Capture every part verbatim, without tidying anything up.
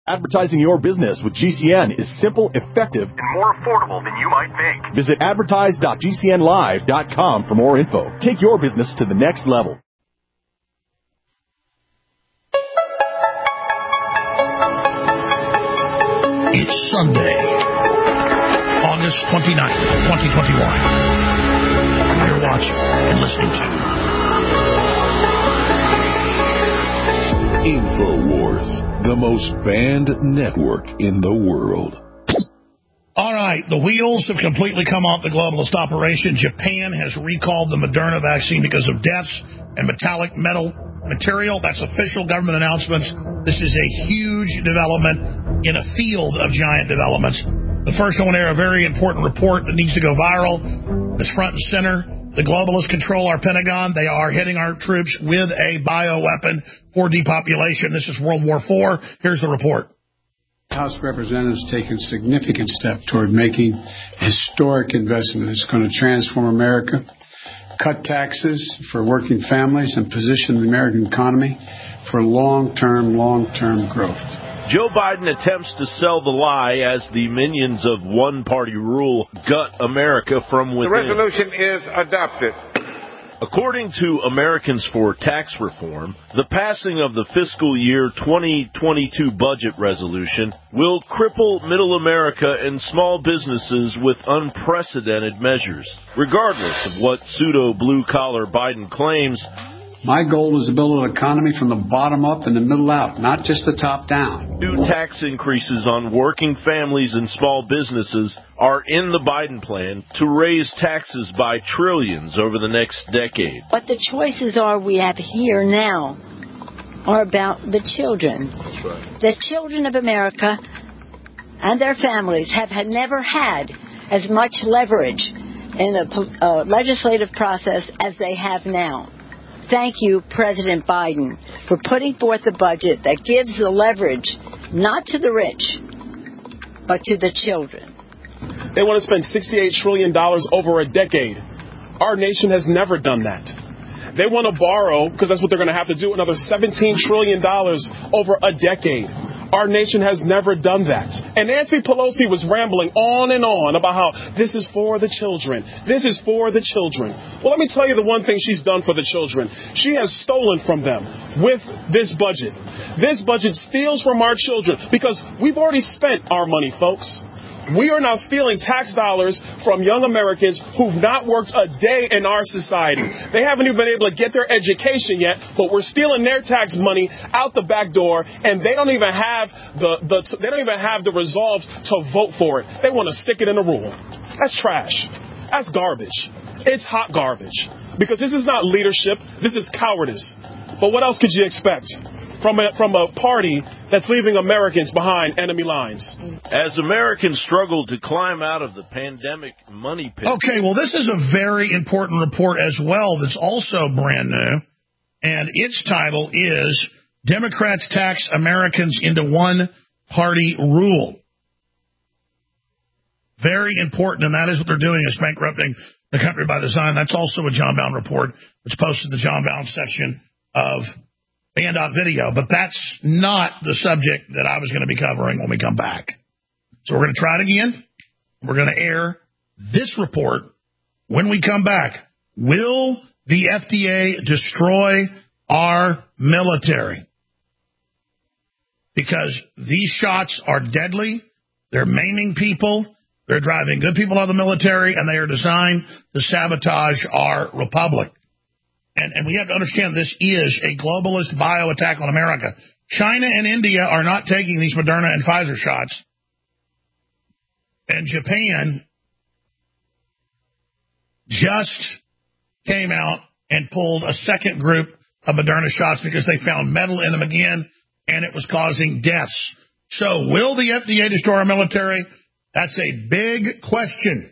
Advertising your business with G C N is simple, effective, and more affordable than you might think. Visit advertise dot g c n live dot com for more info. Take your business to the next level. It's Sunday, August twenty-ninth, twenty twenty-one. You're watching and listening to InfoWars, the most banned network in the world. All right, the wheels have completely come off the globalist operation. Japan has recalled the Moderna vaccine because of deaths and metallic metal material. That's official government announcements. This is a huge development in a field of giant developments. The first one there, a very important report that needs to go viral. It's front and center. The globalists control our Pentagon. They are hitting our troops with a bioweapon for depopulation. This is World War Four. Here's the report. House of Representatives taken significant step toward making a historic investment that's going to transform America, cut taxes for working families, and position the American economy for long-term, long-term growth. Joe Biden attempts to sell the lie as the minions of one-party rule gut America from within. The resolution is adopted. According to Americans for Tax Reform, the passing of the fiscal year twenty twenty-two budget resolution will cripple middle America and small businesses with unprecedented measures. Regardless of what pseudo-blue-collar Biden claims, my goal is to build an economy from the bottom up and the middle out, not just the top down. New tax increases on working families and small businesses are in the Biden plan to raise taxes by trillions over the next decade. But the choices are we have here now are about the children. That's right. The children of America and their families have had never had as much leverage in the uh, legislative process as they have now. Thank you, President Biden, for putting forth a budget that gives the leverage not to the rich, but to the children. They want to spend sixty-eight trillion dollars over a decade. Our nation has never done that. They want to borrow, because that's what they're going to have to do, another seventeen trillion dollars over a decade. Our nation has never done that. And Nancy Pelosi was rambling on and on about how this is for the children. This is for the children. Well, let me tell you the one thing she's done for the children. She has stolen from them with this budget. This budget steals from our children because we've already spent our money, folks. We are now stealing tax dollars from young Americans who've not worked a day in our society. They haven't even been able to get their education yet, but we're stealing their tax money out the back door, and they don't even have the, the they don't even have the resolve to vote for it. They want to stick it in a rule. That's trash. That's garbage. It's hot garbage. Because this is not leadership. This is cowardice. But what else could you expect from a, from a party that's leaving Americans behind enemy lines? As Americans struggle to climb out of the pandemic money pit. Okay, well, this is a very important report as well that's also brand new, and its title is Democrats Tax Americans into One-Party Rule. Very important, and that is what they're doing, is bankrupting the country by design. That's also a John Bowne report that's posted in the John Bowne section of Band Out Video, but that's not the subject that I was going to be covering when we come back. So we're going to try it again. We're going to air this report when we come back. Will the F D A destroy our military? Because these shots are deadly. They're maiming people. They're driving good people out of the military, and they are designed to sabotage our republic. And, and we have to understand this is a globalist bio attack on America. China and India are not taking these Moderna and Pfizer shots. And Japan just came out and pulled a second group of Moderna shots because they found metal in them again, and it was causing deaths. So will the F D A destroy our military? That's a big question.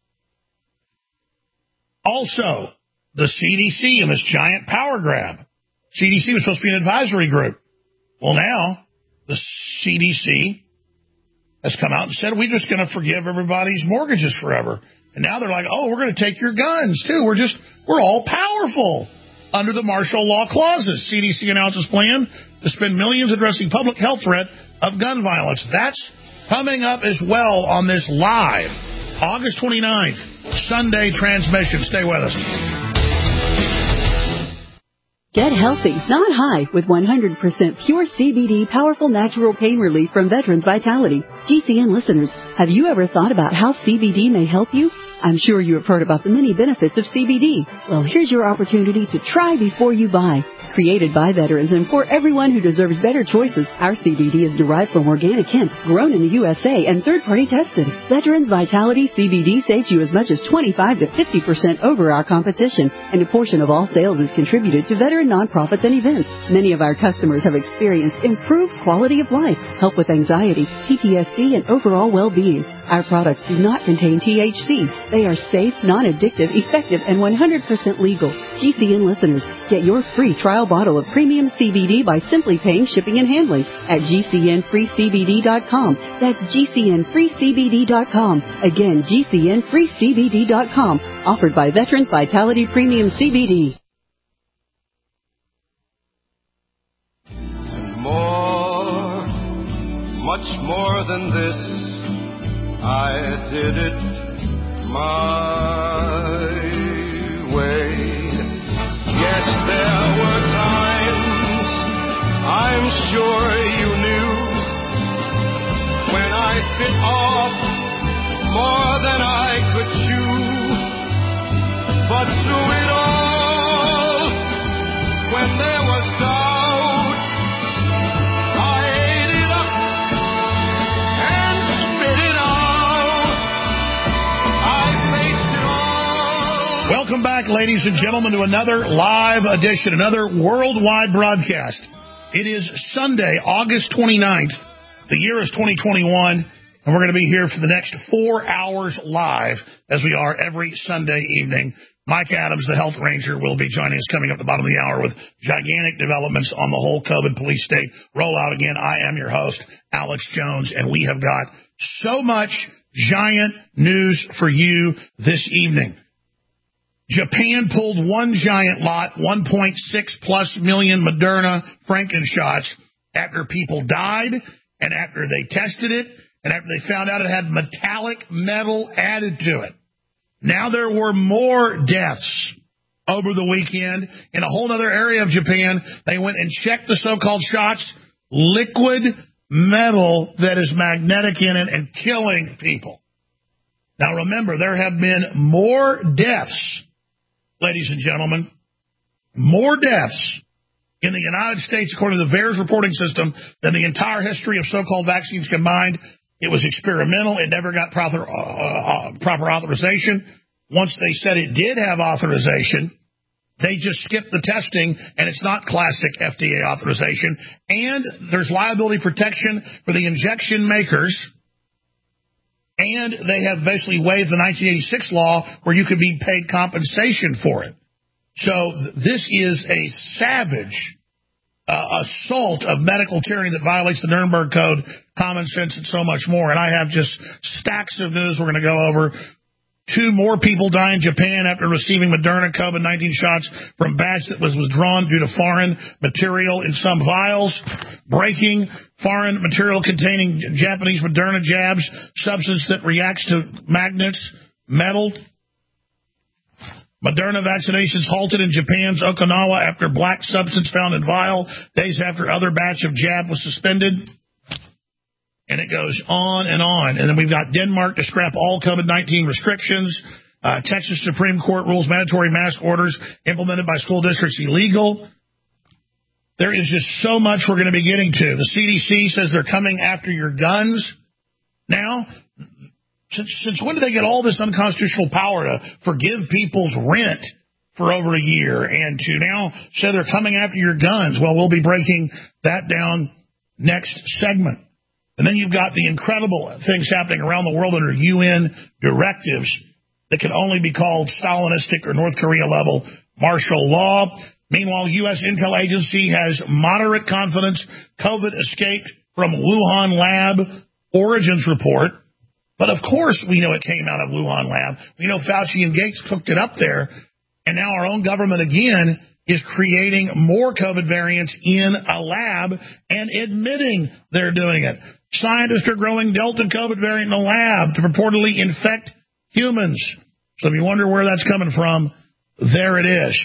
Also, the C D C and this giant power grab. C D C was supposed to be an advisory group. Well, now the C D C has come out and said, we're just going to forgive everybody's mortgages forever. And now they're like, oh, we're going to take your guns, too. We're just, we're all powerful under the martial law clauses. C D C announces plan to spend millions addressing public health threat of gun violence. That's coming up as well on this live August twenty-ninth, Sunday transmission. Stay with us. Get healthy, not high, with one hundred percent pure C B D powerful natural pain relief from Veterans Vitality. G C N listeners, have you ever thought about how C B D may help you? I'm sure you have heard about the many benefits of C B D. Well, here's your opportunity to try before you buy. Created by veterans and for everyone who deserves better choices, our C B D is derived from organic hemp, grown in the U S A and third-party tested. Veterans Vitality C B D saves you as much as twenty-five to fifty percent over our competition, and a portion of all sales is contributed to veteran nonprofits and events. Many of our customers have experienced improved quality of life, help with anxiety, P T S D, and overall well-being. Our products do not contain T H C. They are safe, non-addictive, effective, and one hundred percent legal. G C N listeners, get your free trial bottle of premium C B D by simply paying shipping and handling at G C N free C B D dot com. That's G C N free C B D dot com. Again, G C N free C B D dot com. Offered by Veterans Vitality Premium C B D. More, much more than this, I did it my way. Yes, there were times, I'm sure you knew, when I bit off more than I could chew. But through it all, when there was doubt, I ate it up and spit it out. I faced it all. Welcome back, ladies and gentlemen, to another live edition, another worldwide broadcast. It is Sunday, August twenty-ninth. The year is twenty twenty-one, and we're going to be here for the next four hours live, as we are every Sunday evening. Mike Adams, the Health Ranger, will be joining us coming up at the bottom of the hour with gigantic developments on the whole COVID police state rollout. Again, I am your host, Alex Jones, and we have got so much giant news for you this evening. Japan pulled one giant lot, one point six plus million Moderna Frankenshots, after people died and after they tested it and after they found out it had metallic metal added to it. Now there were more deaths over the weekend in a whole other area of Japan. They went and checked the so-called shots, liquid metal that is magnetic in it and killing people. Now remember, there have been more deaths, ladies and gentlemen, more deaths in the United States, according to the VAERS reporting system, than the entire history of so-called vaccines combined. It was experimental. It never got proper, uh, proper authorization. Once they said it did have authorization, they just skipped the testing, and it's not classic F D A authorization. And there's liability protection for the injection makers. And they have basically waived the nineteen eighty-six law where you could be paid compensation for it. So this is a savage uh, assault of medical tyranny that violates the Nuremberg Code, common sense, and so much more. And I have just stacks of news we're going to go over. Two more people die in Japan after receiving Moderna COVID nineteen shots from batch that was withdrawn due to foreign material in some vials. Breaking: foreign material containing Japanese Moderna jabs, substance that reacts to magnets, metal. Moderna vaccinations halted in Japan's Okinawa after black substance found in vial days after other batch of jab was suspended. And it goes on and on. And then we've got Denmark to scrap all COVID nineteen restrictions. Uh, Texas Supreme Court rules mandatory mask orders implemented by school districts illegal. There is just so much we're going to be getting to. The C D C says they're coming after your guns. Now, since, since when did they get all this unconstitutional power to forgive people's rent for over a year and to now say they're coming after your guns? Well, we'll be breaking that down next segment. And then you've got the incredible things happening around the world under U N directives that can only be called Stalinistic or North Korea level martial law. Meanwhile, U S Intel Agency has moderate confidence COVID escaped from Wuhan lab origins report. But of course we know it came out of Wuhan lab. We know Fauci and Gates cooked it up there. And now our own government again is creating more COVID variants in a lab and admitting they're doing it. Scientists are growing Delta COVID variant in a lab to purportedly infect humans. So if you wonder where that's coming from, there it is.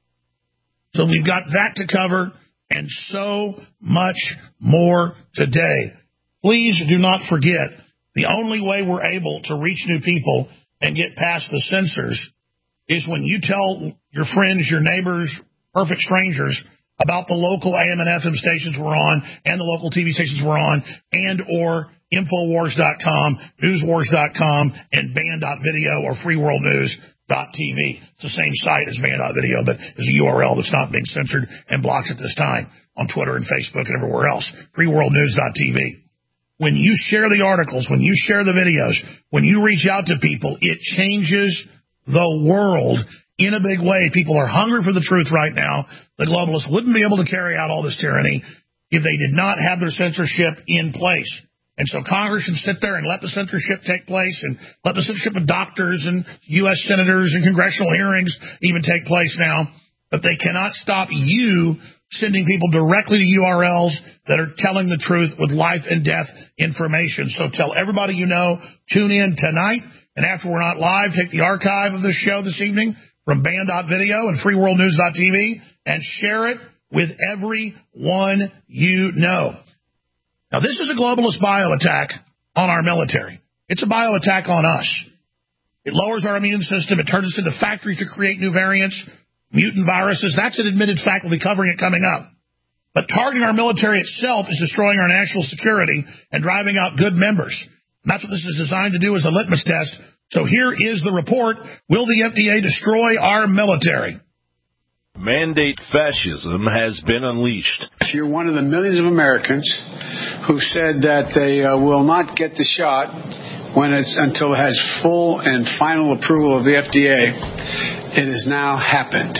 So we've got that to cover and so much more today. Please do not forget, the only way we're able to reach new people and get past the censors is when you tell your friends, your neighbors, perfect strangers about the local A M and F M stations we're on and the local T V stations we're on and or Infowars dot com, Newswars dot com, and Band dot video or Free World News dot T V. It's the same site as Band dot video, but it's a U R L that's not being censored and blocked at this time on Twitter and Facebook and everywhere else. Free World News dot T V. When you share the articles, when you share the videos, when you reach out to people, it changes the world in a big way. People are hungry for the truth right now. The globalists wouldn't be able to carry out all this tyranny if they did not have their censorship in place. And so Congress should sit there and let the censorship take place and let the censorship of doctors and U S senators and congressional hearings even take place now. But they cannot stop you sending people directly to U R Ls that are telling the truth with life and death information. So tell everybody you know, tune in tonight. And after we're not live, take the archive of this show this evening from Band dot video and Free World News dot T V and share it with everyone you know. Now, this is a globalist bio-attack on our military. It's a bio-attack on us. It lowers our immune system. It turns us into factories to create new variants, mutant viruses. That's an admitted fact. We'll be covering it coming up. But targeting our military itself is destroying our national security and driving out good members. And that's what this is designed to do as a litmus test. So here is the report. Will the F D A destroy our military? Mandate fascism has been unleashed. If you're one of the millions of Americans who said that they uh, will not get the shot when it's until it has full and final approval of the F D A, it has now happened.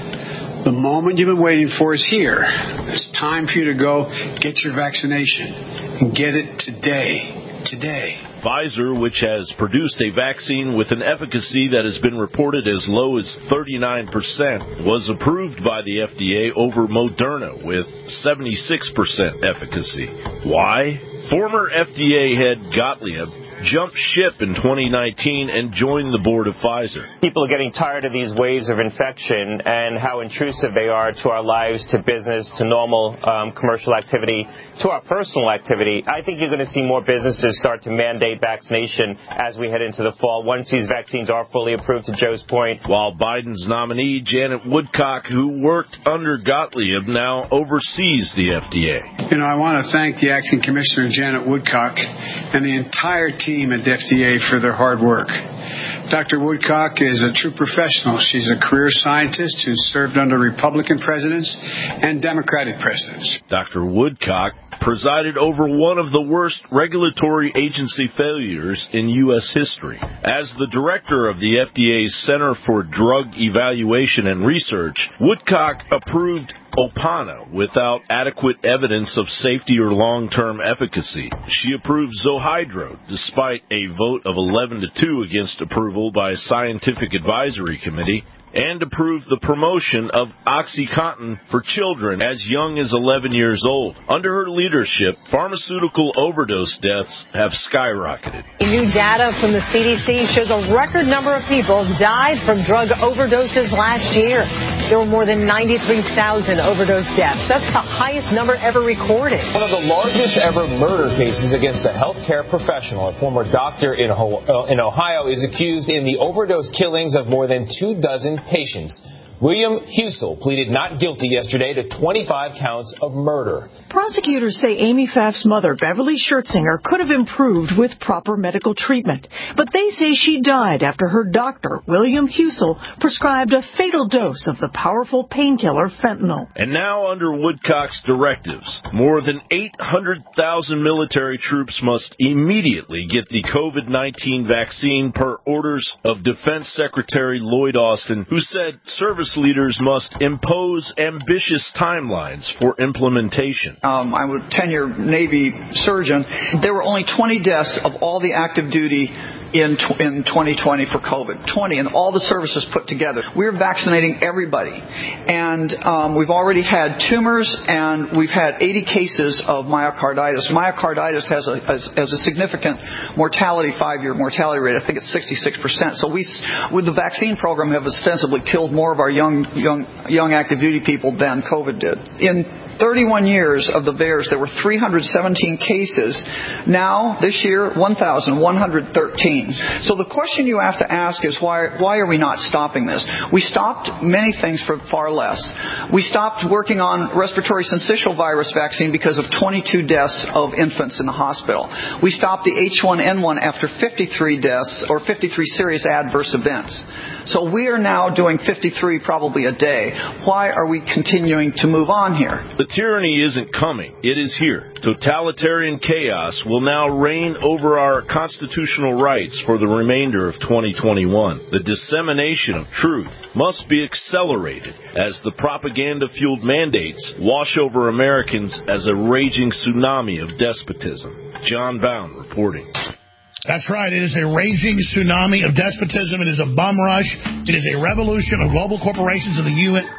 The moment you've been waiting for is here. It's time for you to go get your vaccination and get it today. Today. Pfizer, which has produced a vaccine with an efficacy that has been reported as low as thirty-nine percent, was approved by the F D A over Moderna with seventy-six percent efficacy. Why? Former F D A head Gottlieb jumped ship in twenty nineteen and joined the board of Pfizer. People are getting tired of these waves of infection and how intrusive they are to our lives, to business, to normal um, commercial activity, to our personal activity. I think you're going to see more businesses start to mandate vaccination as we head into the fall, once these vaccines are fully approved, to Joe's point. While Biden's nominee, Janet Woodcock, who worked under Gottlieb, now oversees the F D A. You know, I want to thank the acting commissioner, Janet Woodcock, and the entire team at the F D A for their hard work. Doctor Woodcock is a true professional. She's a career scientist who served under Republican presidents and Democratic presidents. Doctor Woodcock presided over one of the worst regulatory agency failures in U S history. As the director of the F D A's Center for Drug Evaluation and Research, Woodcock approved Opana without adequate evidence of safety or long-term efficacy. She approved Zohydro despite a vote of eleven to two against approval by a scientific advisory committee, and approved the promotion of OxyContin for children as young as eleven years old. Under her leadership, pharmaceutical overdose deaths have skyrocketed. New data from the C D C shows a record number of people died from drug overdoses last year. There were more than ninety-three thousand overdose deaths. That's the highest number ever recorded. One of the largest ever murder cases against a healthcare professional. A former doctor in Ohio is accused in the overdose killings of more than two dozen patients. William Husel pleaded not guilty yesterday to twenty-five counts of murder. Prosecutors say Amy Pfaff's mother, Beverly Schertzinger, could have improved with proper medical treatment. But they say she died after her doctor, William Husel, prescribed a fatal dose of the powerful painkiller fentanyl. And now, under Woodcock's directives, more than eight hundred thousand military troops must immediately get the COVID nineteen vaccine per orders of Defense Secretary Lloyd Austin, who said service leaders must impose ambitious timelines for implementation. Um, I'm a ten-year Navy surgeon. There were only twenty deaths of all the active duty in in twenty twenty for COVID. twenty, and all the services put together. We're vaccinating everybody. And um, we've already had tumors, and we've had eighty cases of myocarditis. Myocarditis has a, has, has a significant mortality, five-year mortality rate. I think it's sixty-six percent. So we, with the vaccine program, have ostensibly killed more of our young, young, young active duty people than COVID did. In thirty-one years of the V A E R S, there were three hundred seventeen cases. Now, this year, one thousand one hundred thirteen. So the question you have to ask is, why, why are we not stopping this? We stopped many things for far less. We stopped working on respiratory syncytial virus vaccine because of twenty-two deaths of infants in the hospital. We stopped the H one N one after fifty-three deaths, or fifty-three serious adverse events. So we are now doing fifty-three probably a day. Why are we continuing to move on here? The tyranny isn't coming. It is here. Totalitarian chaos will now reign over our constitutional rights for the remainder of twenty twenty-one. The dissemination of truth must be accelerated as the propaganda-fueled mandates wash over Americans as a raging tsunami of despotism. John Bound reporting. That's right. It is a raging tsunami of despotism. It is a bum rush. It is a revolution of global corporations and the U N.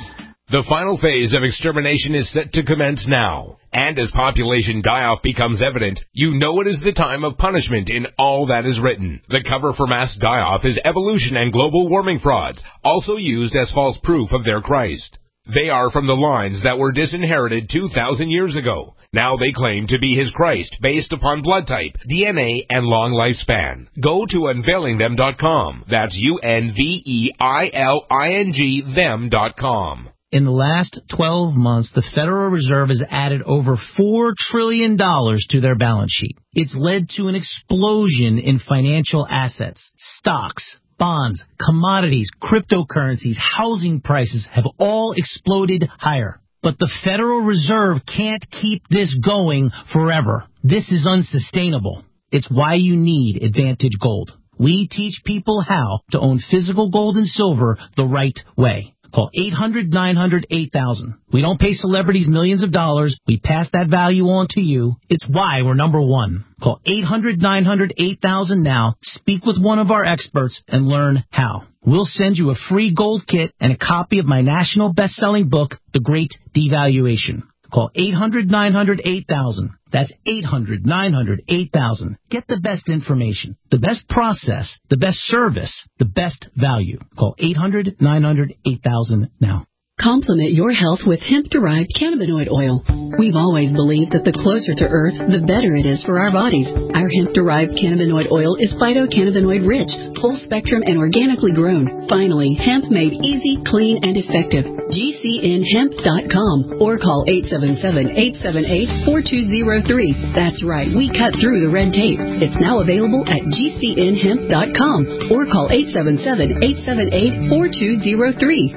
The final phase of extermination is set to commence now. And as population die-off becomes evident, you know it is the time of punishment in all that is written. The cover for mass die-off is evolution and global warming frauds, also used as false proof of their Christ. They are from the lines that were disinherited two thousand years ago. Now they claim to be his Christ based upon blood type, D N A, and long lifespan. Go to unveiling them dot com. That's U N V E I L I N G them dot com. In the last twelve months, the Federal Reserve has added over four trillion dollars to their balance sheet. It's led to an explosion in financial assets. Stocks, bonds, commodities, cryptocurrencies, housing prices have all exploded higher. But the Federal Reserve can't keep this going forever. This is unsustainable. It's why you need Advantage Gold. We teach people how to own physical gold and silver the right way. Call eight hundred nine hundred eight thousand. We don't pay celebrities millions of dollars. We pass that value on to you. It's why we're number one. Call eight hundred nine hundred eight thousand now. Speak with one of our experts and learn how. We'll send you a free gold kit and a copy of my national best-selling book, The Great Devaluation. Call eight hundred nine hundred eight thousand. That's eight hundred nine hundred eight thousand. Get the best information, the best process, the best service, the best value. Call eight hundred nine hundred eight thousand now. Complement your health with hemp-derived cannabinoid oil. We've always believed that the closer to Earth, the better it is for our bodies. Our hemp-derived cannabinoid oil is phytocannabinoid-rich, full-spectrum, and organically grown. Finally, hemp made easy, clean, and effective. G C N hemp dot com or call eight seven seven, eight seven eight, four two zero three. That's right, we cut through the red tape. It's now available at G C N hemp dot com or call eight seven seven, eight seven eight, four two zero three.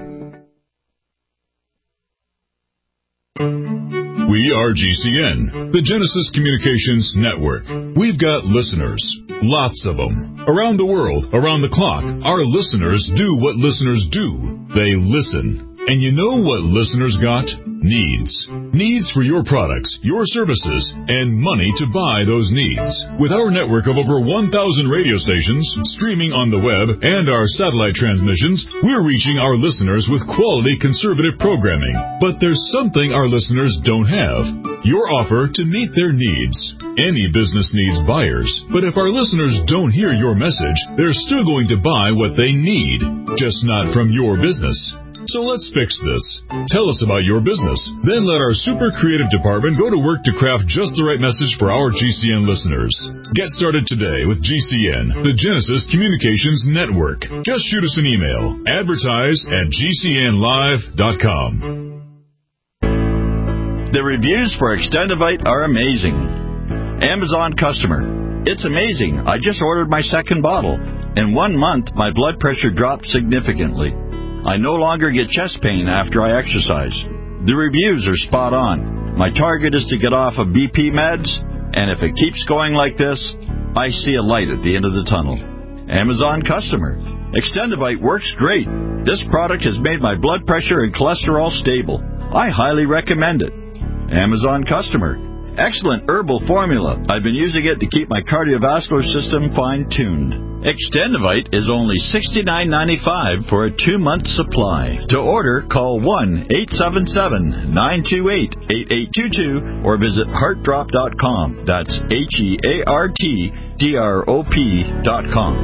We are G C N, the Genesis Communications Network. We've got listeners, lots of them. Around the world, around the clock, our listeners do what listeners do. They listen. And you know what listeners got? Needs. Needs for your products, your services, and money to buy those needs. With our network of over one thousand radio stations, streaming on the web, and our satellite transmissions, we're reaching our listeners with quality conservative programming. But there's something our listeners don't have. Your offer to meet their needs. Any business needs buyers, but if our listeners don't hear your message, they're still going to buy what they need, just not from your business. So let's fix this. Tell us about your business. Then let our super creative department go to work to craft just the right message for our G C N listeners. Get started today with G C N, the Genesis Communications Network. Just shoot us an email. Advertise at G C N live dot com. The reviews for Extendivite are amazing. Amazon customer. It's amazing. I just ordered my second bottle. In one month, my blood pressure dropped significantly. I no longer get chest pain after I exercise. The reviews are spot on. My target is to get off of B P meds, and if it keeps going like this, I see a light at the end of the tunnel. Amazon customer. Extendivite works great. This product has made my blood pressure and cholesterol stable. I highly recommend it. Amazon customer. Excellent herbal formula. I've been using it to keep my cardiovascular system fine-tuned. Extendivite is only sixty-nine ninety-five for a two-month supply. To order, call one eight seven seven, nine two eight, eight eight two two or visit heart drop dot com. That's H E A R T D R O P dot com.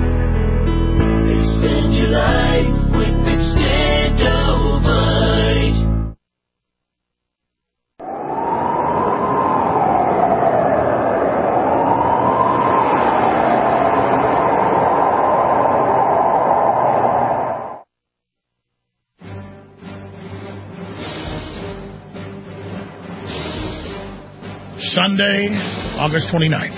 Extend your life with Extendivite. Sunday, August twenty-ninth.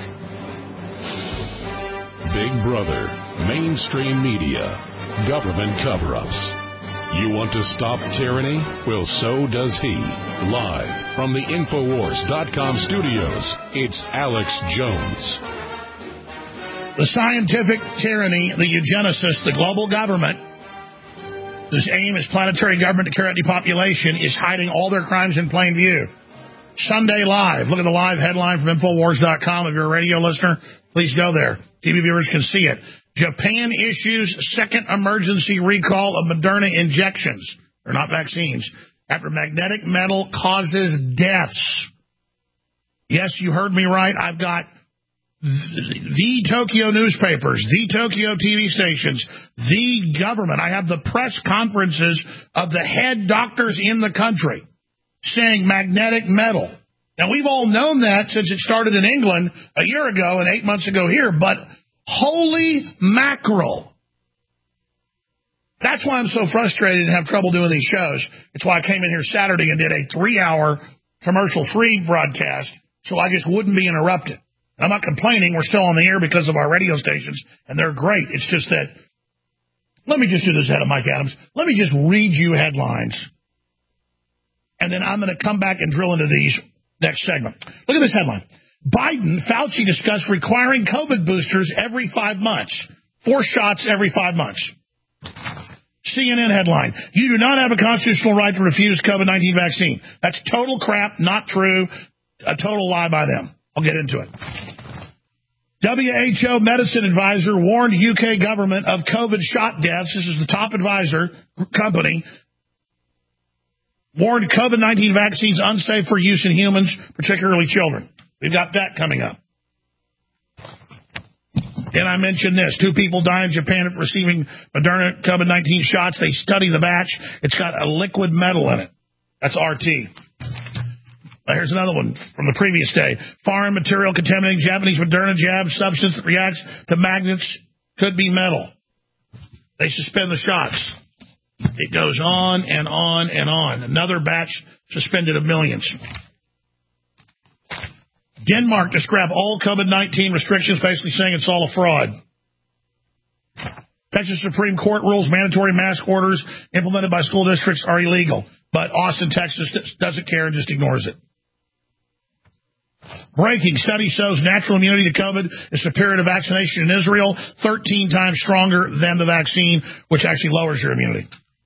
Big Brother, mainstream media, government cover-ups. You want to stop tyranny? Well, so does he. Live from the Infowars dot com studios, it's Alex Jones. The scientific tyranny, the eugenicists, the global government, whose aim is planetary government to carry out depopulation, is hiding all their crimes in plain view. Sunday Live. Look at the live headline from Infowars dot com. If you're a radio listener, please go there. T V viewers can see it. Japan issues second emergency recall of Moderna injections. They're not vaccines. After magnetic metal causes deaths. Yes, you heard me right. I've got the Tokyo newspapers, the Tokyo T V stations, the government. I have the press conferences of the head doctors in the country saying magnetic metal. Now, we've all known that since it started in England a year ago and eight months ago here, but holy mackerel. That's why I'm so frustrated and have trouble doing these shows. It's why I came in here Saturday and did a three-hour commercial-free broadcast so I just wouldn't be interrupted. I'm not complaining. We're still on the air because of our radio stations, and they're great. It's just that, let me just do this ahead of Mike Adams. Let me just read you headlines. And then I'm going to come back and drill into these next segment. Look at this headline. Biden, Fauci discuss requiring COVID boosters every five months. Four shots every five months. C N N headline. You do not have a constitutional right to refuse COVID nineteen vaccine. That's total crap, not true, a total lie by them. I'll get into it. W H O medicine advisor warned U K government of COVID shot deaths. This is the top advisor company. Warned COVID nineteen vaccines unsafe for use in humans, particularly children. We've got that coming up. And I mentioned this. Two people die in Japan after receiving Moderna COVID nineteen shots. They study the batch. It's got a liquid metal in it. That's R T. Now, here's another one from the previous day. Foreign material contaminating Japanese Moderna jab substance that reacts to magnets could be metal. They suspend the shots. It goes on and on and on. Another batch suspended of millions. Denmark to scrap all COVID nineteen restrictions, basically saying it's all a fraud. Texas Supreme Court rules mandatory mask orders implemented by school districts are illegal. But Austin, Texas doesn't care and just ignores it. Breaking. Study shows natural immunity to COVID is superior to vaccination in Israel, thirteen times stronger than the vaccine, which actually lowers your immunity.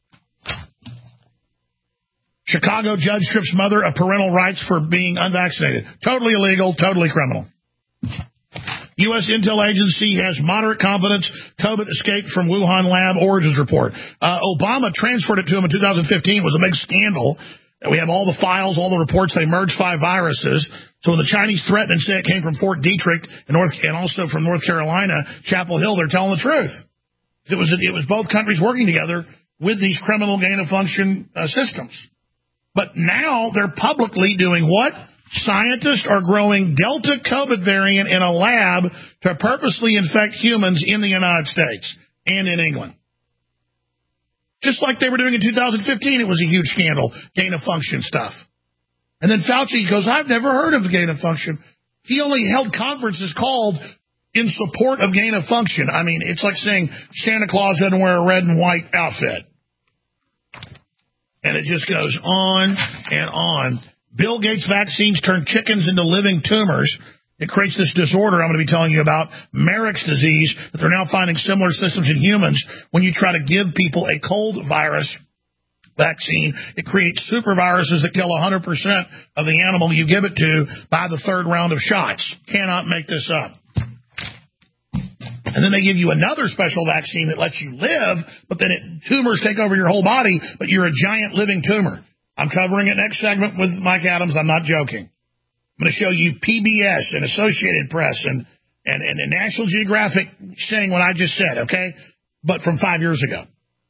Chicago judge strips mother of parental rights for being unvaccinated. Totally illegal, totally criminal. U S Intel Agency has moderate confidence COVID escaped from Wuhan lab origins report. Uh, Obama transferred it to him in two thousand fifteen. It was a big scandal. We have all the files, all the reports. They merged five viruses. So when the Chinese threatened and say it came from Fort Detrick and, North, and also from North Carolina, Chapel Hill, they're telling the truth. It was it was both countries working together with these criminal gain-of-function uh, systems. But now they're publicly doing what? Scientists are growing Delta COVID variant in a lab to purposely infect humans in the United States and in England. Just like they were doing in two thousand fifteen, it was a huge scandal, gain-of-function stuff. And then Fauci goes, I've never heard of gain-of-function. He only held conferences called in support of gain-of-function. I mean, it's like saying Santa Claus doesn't wear a red and white outfit. And it just goes on and on. Bill Gates' vaccines turn chickens into living tumors. It creates this disorder I'm going to be telling you about, Marek's disease, that they're now finding similar systems in humans when you try to give people a cold virus vaccine. It creates super viruses that kill one hundred percent of the animal you give it to by the third round of shots. Cannot make this up. And then they give you another special vaccine that lets you live, but then it, tumors take over your whole body, but you're a giant living tumor. I'm covering it next segment with Mike Adams. I'm not joking. I'm going to show you P B S and Associated Press and, and, and, and National Geographic saying what I just said, okay? But from five years ago.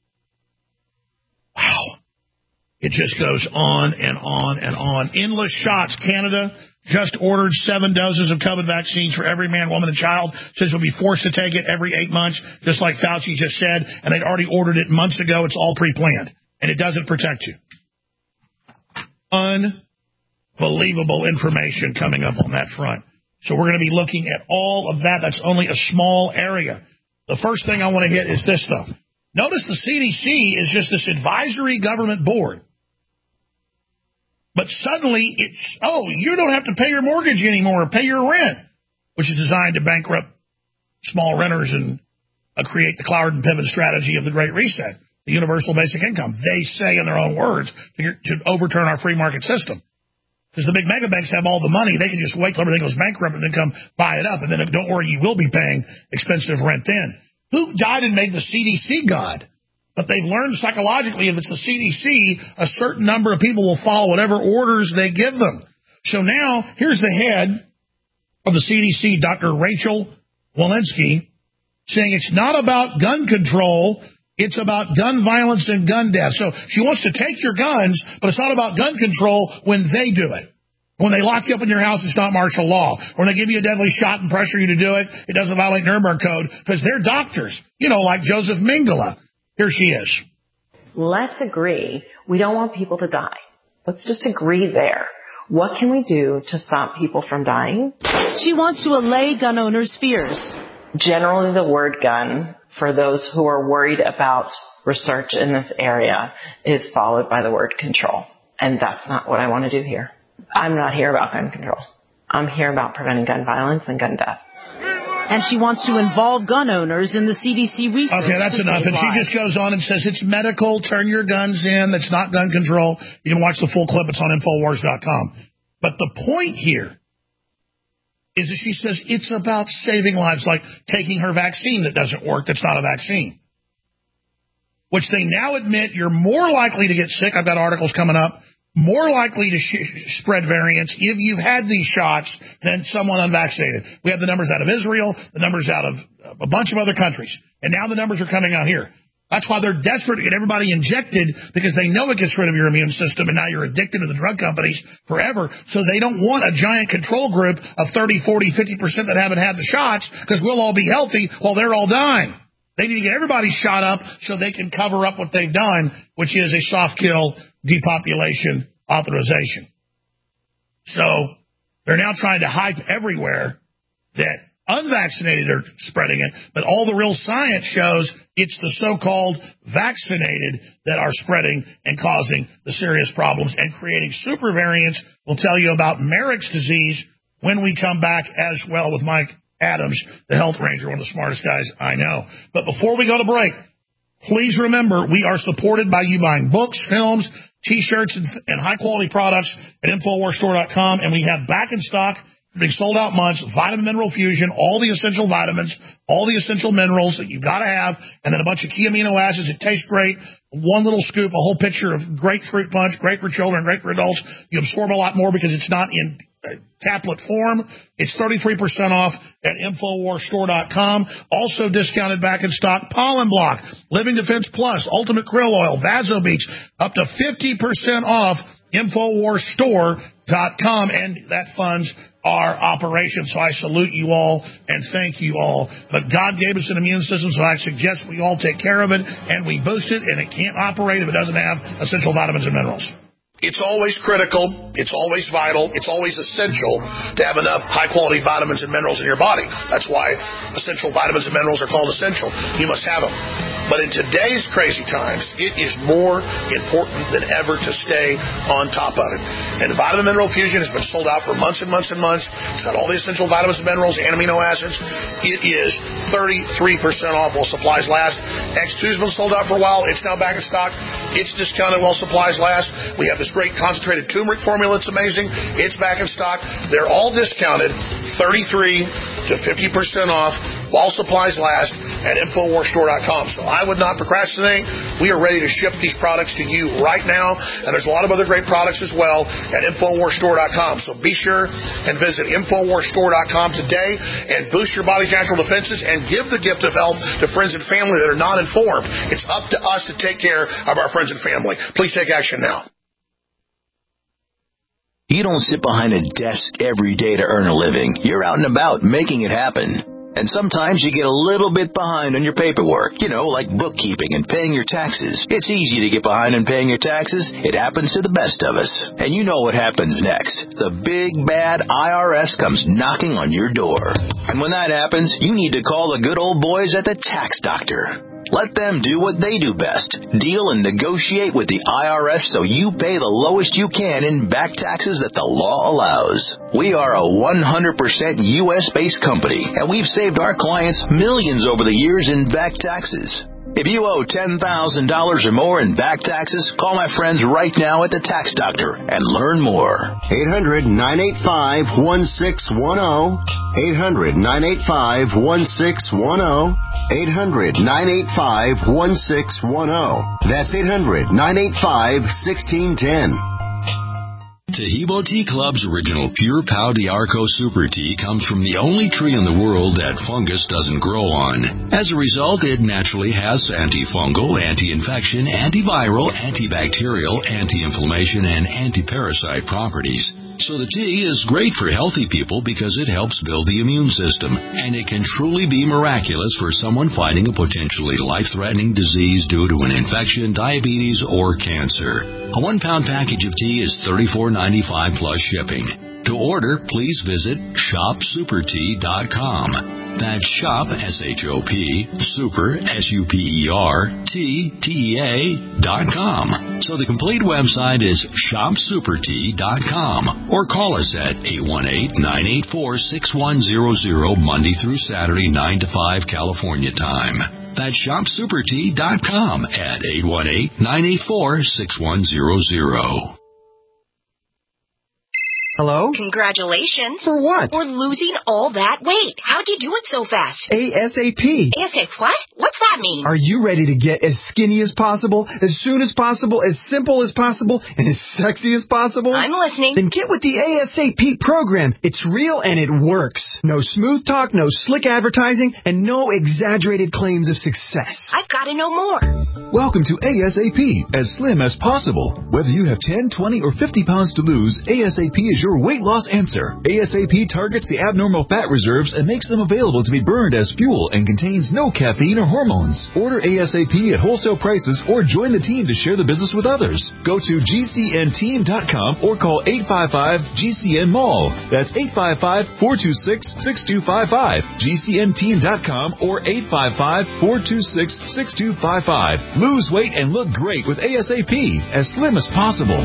Wow. It just goes on and on and on. Endless shots. Canada just ordered seven doses of COVID vaccines for every man, woman, and child. Says you'll be forced to take it every eight months, just like Fauci just said. And they'd already ordered it months ago. It's all pre-planned. And it doesn't protect you. Unbelievable information coming up on that front. So we're going to be looking at all of that. That's only a small area. The first thing I want to hit is this stuff. Notice the C D C is just this advisory government board. But suddenly it's, oh, you don't have to pay your mortgage anymore or pay your rent, which is designed to bankrupt small renters and uh, create the Cloward and Piven strategy of the Great Reset, the universal basic income. They say in their own words to, to overturn our free market system. Because the big mega banks have all the money. They can just wait till everything goes bankrupt and then come buy it up. And then don't worry, you will be paying expensive rent then. Who died and made the C D C God? But they've learned psychologically if it's the C D C, a certain number of people will follow whatever orders they give them. So now, here's the head of the C D C, Doctor Rachel Walensky, saying it's not about gun control, it's about gun violence and gun death. So she wants to take your guns, but it's not about gun control when they do it. When they lock you up in your house, it's not martial law. When they give you a deadly shot and pressure you to do it, it doesn't violate Nuremberg Code because they're doctors, you know, like Joseph Mengele. Here she is. Let's agree we don't want people to die. Let's just agree there. What can we do to stop people from dying? She wants to allay gun owners' fears. Generally, the word gun, for those who are worried about research in this area, is followed by the word control. And that's not what I want to do here. I'm not here about gun control. I'm here about preventing gun violence and gun death. And she wants to involve gun owners in the C D C research. Okay, that's enough. And she just goes on and says, it's medical, turn your guns in, that's not gun control. You can watch the full clip, it's on Infowars dot com. But the point here is that she says it's about saving lives, like taking her vaccine that doesn't work, that's not a vaccine. Which they now admit you're more likely to get sick. I've got articles coming up. More likely to sh- spread variants if you've had these shots than someone unvaccinated. We have the numbers out of Israel, the numbers out of a bunch of other countries, and now the numbers are coming out here. That's why they're desperate to get everybody injected, because they know it gets rid of your immune system, and now you're addicted to the drug companies forever. So they don't want a giant control group of thirty, forty, fifty percent that haven't had the shots, because we'll all be healthy while they're all dying. They need to get everybody shot up so they can cover up what they've done, which is a soft kill depopulation authorization. So they're now trying to hype everywhere that unvaccinated are spreading it, but all the real science shows it's the so-called vaccinated that are spreading and causing the serious problems and creating super variants. We'll tell you about Marek's disease when we come back as well with Mike Adams, the Health Ranger, one of the smartest guys I know. But before we go to break, please remember, we are supported by you buying books, films, T-shirts, and, and high-quality products at Infowars Store dot com, and we have back in stock, being sold out months, Vitamin Mineral Fusion, all the essential vitamins, all the essential minerals that you've got to have, and then a bunch of key amino acids that taste great, one little scoop, a whole pitcher of grapefruit punch, great for children, great for adults. You absorb a lot more because it's not in tablet form. It's thirty-three percent off at Infowars Store dot com. Also discounted back in stock, Pollen Block, Living Defense Plus, Ultimate Krill Oil, VasoBeats, up to fifty percent off Infowars Store dot com, and that funds our operation. So I salute you all and thank you all. But God gave us an immune system, so I suggest we all take care of it and we boost it, and it can't operate if it doesn't have essential vitamins and minerals. It's always critical, it's always vital, it's always essential to have enough high-quality vitamins and minerals in your body. That's why essential vitamins and minerals are called essential. You must have them. But in today's crazy times, it is more important than ever to stay on top of it. And Vitamin Mineral Fusion has been sold out for months and months and months. It's got all the essential vitamins and minerals and amino acids. It is thirty-three percent off while supplies last. X two's been sold out for a while. It's now back in stock. It's discounted while supplies last. We have this great concentrated turmeric formula. It's amazing. It's back in stock. They're all discounted thirty-three to fifty percent off while supplies last at Infowars Store dot com. So I would not procrastinate. We are ready to ship these products to you right now. And there's a lot of other great products as well at Infowars Store dot com. So be sure and visit Infowars Store dot com today and boost your body's natural defenses and give the gift of health to friends and family that are not informed. It's up to us to take care of our friends and family. Please take action now. You don't sit behind a desk every day to earn a living. You're out and about making it happen. And sometimes you get a little bit behind on your paperwork, you know, like bookkeeping and paying your taxes. It's easy to get behind on paying your taxes. It happens to the best of us. And you know what happens next. The big, bad I R S comes knocking on your door. And when that happens, you need to call the good old boys at the Tax Doctor. Let them do what they do best. Deal and negotiate with the I R S so you pay the lowest you can in back taxes that the law allows. We are a one hundred percent U S-based company, and we've saved our clients millions over the years in back taxes. If you owe ten thousand dollars or more in back taxes, call my friends right now at the Tax Doctor and learn more. eight hundred, nine eight five, one six one zero. eight hundred, nine eight five, one six one zero. eight hundred, nine eight five, one six one zero. That's eight hundred, nine eight five, one six one zero. Tahibo Tea Club's original Pure Pau d'Arco Super Tea comes from the only tree in the world that fungus doesn't grow on. As a result, it naturally has antifungal, anti-infection, antiviral, antibacterial, anti-inflammation, and anti-parasite properties. So the tea is great for healthy people because it helps build the immune system, and it can truly be miraculous for someone fighting a potentially life-threatening disease due to an infection, diabetes, or cancer. A one-pound package of tea is thirty-four ninety-five plus shipping. To order, please visit shop super tea dot com. That's shop, S H O P, super, S U P E R, T, T E A, dot com. So the complete website is shop super tea dot com. Or call us at eight one eight, nine eight four, six one zero zero, Monday through Saturday, nine to five, California time. That's shop super tea dot com at eight one eight, nine eight four, six one zero zero. Hello? Congratulations. For what? For losing all that weight. How'd you do it so fast? ASAP. ASAP what? What's that mean? Are you ready to get as skinny as possible, as soon as possible, as simple as possible, and as sexy as possible? I'm listening. Then get with the ASAP program. It's real and it works. No smooth talk, no slick advertising, and no exaggerated claims of success. I've got to know more. Welcome to ASAP, as slim as possible. Whether you have ten, twenty, or fifty pounds to lose, ASAP is your weight loss answer. ASAP targets the abnormal fat reserves and makes them available to be burned as fuel and contains no caffeine or hormones. Order ASAP at wholesale prices or join the team to share the business with others. Go to G C N team dot com or call eight five five G C N Mall. That's eight five five, four two six, six two five five. G C N team dot com or eight five five, four two six, six two five five. Lose weight and look great with ASAP, as slim as possible.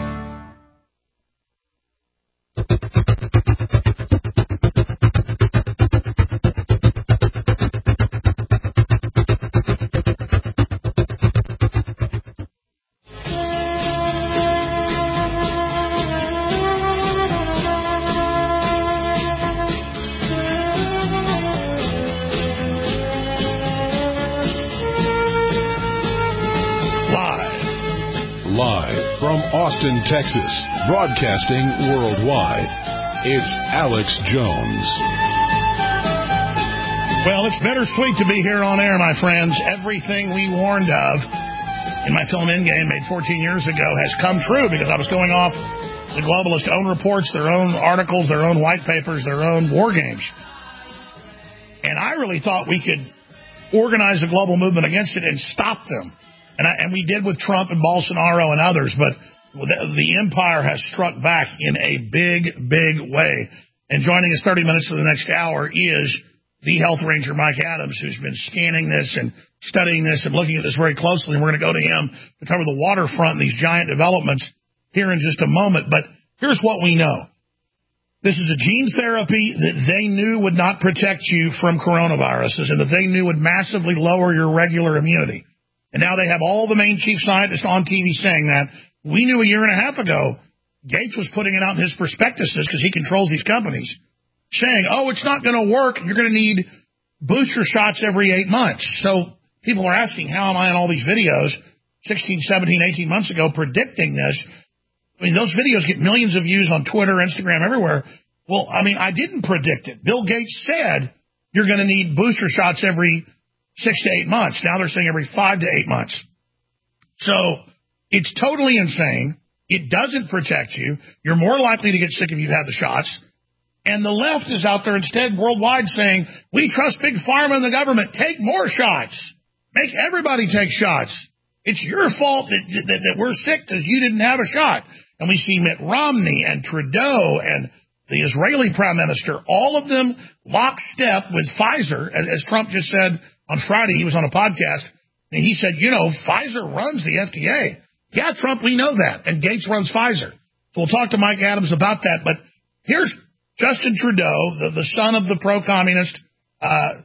Live from Austin, Texas, broadcasting worldwide, it's Alex Jones. Well, it's bittersweet to be here on air, my friends. Everything we warned of in my film Endgame, made fourteen years ago, has come true because I was going off the globalists' own reports, their own articles, their own white papers, their own war games. And I really thought we could organize a global movement against it and stop them. And, I, and we did with Trump and Bolsonaro and others, but the, the empire has struck back in a big, big way. And joining us thirty minutes to the next hour is the health ranger, Mike Adams, who's been scanning this and studying this and looking at this very closely. And we're going to go to him to cover the waterfront and these giant developments here in just a moment. But here's what we know. This is a gene therapy that they knew would not protect you from coronaviruses and that they knew would massively lower your regular immunity. And now they have all the main chief scientists on T V saying that. We knew a year and a half ago, Gates was putting it out in his prospectuses because he controls these companies, saying, oh, it's not going to work. You're going to need booster shots every eight months. So people are asking, how am I on all these videos sixteen, seventeen, eighteen months ago predicting this? I mean, those videos get millions of views on Twitter, Instagram, everywhere. Well, I mean, I didn't predict it. Bill Gates said you're going to need booster shots every six to eight months. Now they're saying every five to eight months. So it's totally insane. It doesn't protect you. You're more likely to get sick if you've had the shots. And the left is out there instead worldwide saying, we trust Big Pharma and the government. Take more shots. Make everybody take shots. It's your fault that, that, that we're sick because you didn't have a shot. And we see Mitt Romney and Trudeau and the Israeli prime minister, all of them lockstep with Pfizer. As Trump just said on Friday, he was on a podcast, and he said, you know, Pfizer runs the F D A. Yeah, Trump, we know that. And Gates runs Pfizer. So we'll talk to Mike Adams about that. But here's Justin Trudeau, the, the son of the pro-communist uh,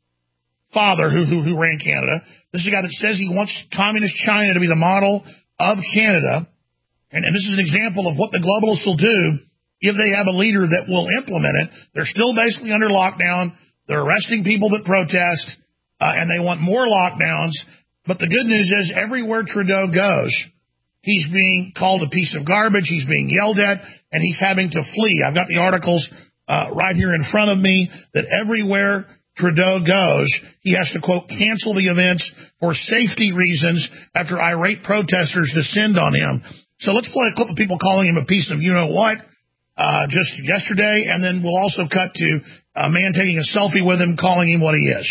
father who, who, who ran Canada. This is a guy that says he wants communist China to be the model of Canada. And, and this is an example of what the globalists will do if they have a leader that will implement it. They're still basically under lockdown. They're arresting people that protest, uh, and they want more lockdowns. But the good news is everywhere Trudeau goes, he's being called a piece of garbage. He's being yelled at, and he's having to flee. I've got the articles uh, right here in front of me that everywhere Trudeau goes, he has to, quote, cancel the events for safety reasons after irate protesters descend on him. So let's play a clip of people calling him a piece of you-know-what uh, just yesterday, and then we'll also cut to a man taking a selfie with him, calling him what he is.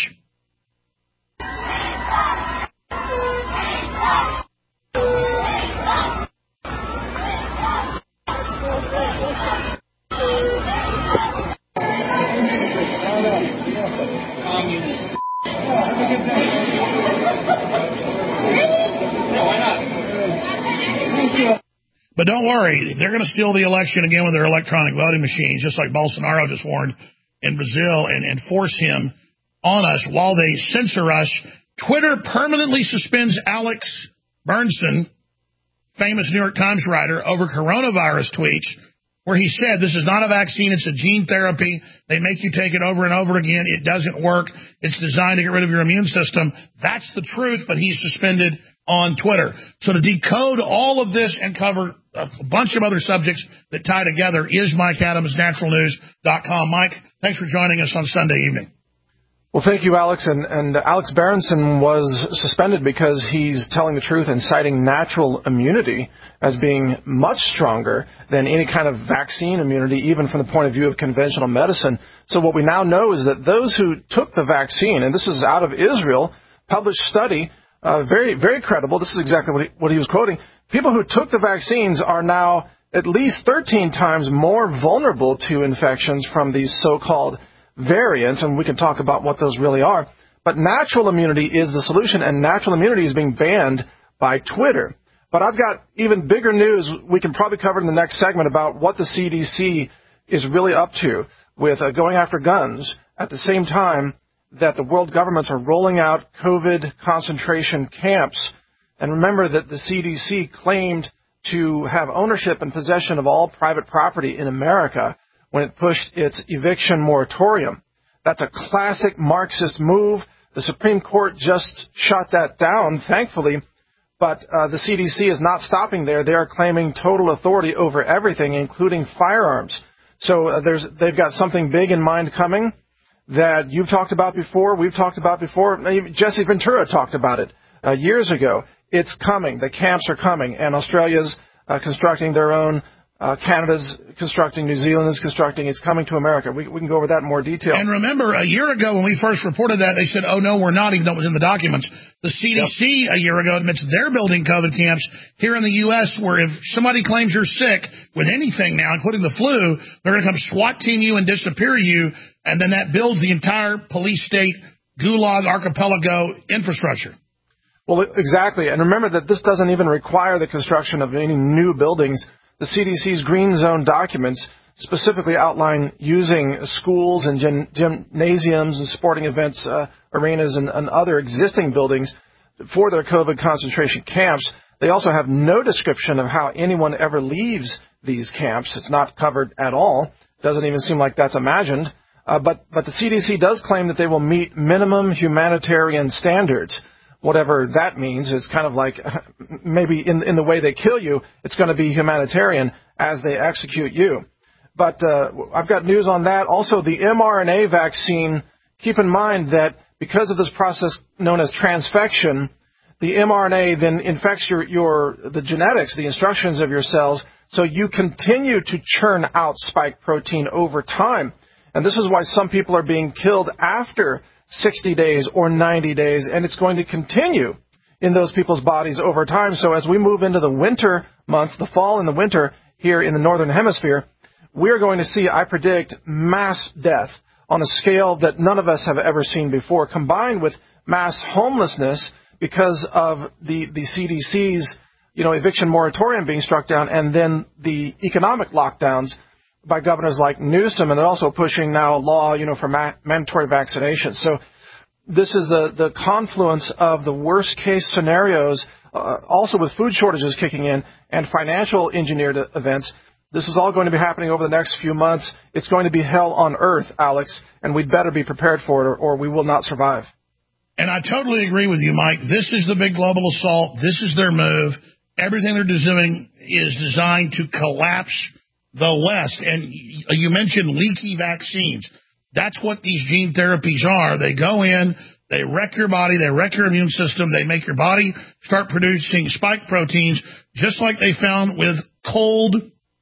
But don't worry, they're going to steal the election again with their electronic voting machines, just like Bolsonaro just warned in Brazil, and, and force him on us while they censor us. Twitter permanently suspends Alex Bernstein, famous New York Times writer, over coronavirus tweets where he said this is not a vaccine, it's a gene therapy. They make you take it over and over again. It doesn't work. It's designed to get rid of your immune system. That's the truth, but he's suspended on Twitter. So to decode all of this and cover a bunch of other subjects that tie together is Mike Adams, natural news dot com. Mike, thanks for joining us on Sunday evening. Well, thank you, Alex. And, and Alex Berenson was suspended because he's telling the truth and citing natural immunity as being much stronger than any kind of vaccine immunity, even from the point of view of conventional medicine. So what we now know is that those who took the vaccine, and this is out of Israel, published study, uh, very, very credible. This is exactly what he, what he was quoting. People who took the vaccines are now at least thirteen times more vulnerable to infections from these so-called variants, and we can talk about what those really are. But natural immunity is the solution, and natural immunity is being banned by Twitter. But I've got even bigger news we can probably cover in the next segment about what the C D C is really up to with uh, going after guns at the same time that the world governments are rolling out COVID concentration camps. And remember that the C D C claimed to have ownership and possession of all private property in America when it pushed its eviction moratorium. That's a classic Marxist move. The Supreme Court just shot that down, thankfully. But uh, the C D C is not stopping there. They are claiming total authority over everything, including firearms. So uh, there's, they've got something big in mind coming that you've talked about before, we've talked about before. Jesse Ventura talked about it uh, years ago. It's coming. The camps are coming, and Australia's uh, constructing their own Uh, Canada's constructing, New Zealand is constructing, it's coming to America. We, we can go over that in more detail. And remember, a year ago when we first reported that, they said, oh, no, we're not, even though it was in the documents. The C D C yep. a year ago admits they're building COVID camps here in the U S where if somebody claims you're sick with anything now, including the flu, they're going to come SWAT team you and disappear you, and then that builds the entire police state gulag archipelago infrastructure. Well, exactly. And remember that this doesn't even require the construction of any new buildings. The C D C's Green Zone documents specifically outline using schools and gym, gymnasiums and sporting events, uh, arenas, and, and other existing buildings for their COVID concentration camps. They also have no description of how anyone ever leaves these camps. It's not covered at all. Doesn't even seem like that's imagined. Uh, but, but the C D C does claim that they will meet minimum humanitarian standards. Whatever that means is kind of like maybe in, in the way they kill you, it's going to be humanitarian as they execute you. But uh, I've got news on that. Also, the mRNA vaccine, keep in mind that because of this process known as transfection, the mRNA then infects your, your the genetics, the instructions of your cells, so you continue to churn out spike protein over time. And this is why some people are being killed after sixty days or ninety days, and it's going to continue in those people's bodies over time. So as we move into the winter months, the fall and the winter here in the Northern Hemisphere, we're going to see, I predict, mass death on a scale that none of us have ever seen before, combined with mass homelessness because of the, the C D C's, you know, eviction moratorium being struck down, and then the economic lockdowns by governors like Newsom, and they're also pushing now a law, you know, for ma- mandatory vaccinations. So this is the, the confluence of the worst case scenarios, uh, also with food shortages kicking in and financial engineered events. This is all going to be happening over the next few months. It's going to be hell on earth, Alex, and we'd better be prepared for it, or, or we will not survive. And I totally agree with you, Mike. This is the big global assault. This is their move. Everything they're doing is designed to collapse the West. And you mentioned leaky vaccines. That's what these gene therapies are. They go in, they wreck your body, they wreck your immune system, they make your body start producing spike proteins, just like they found with cold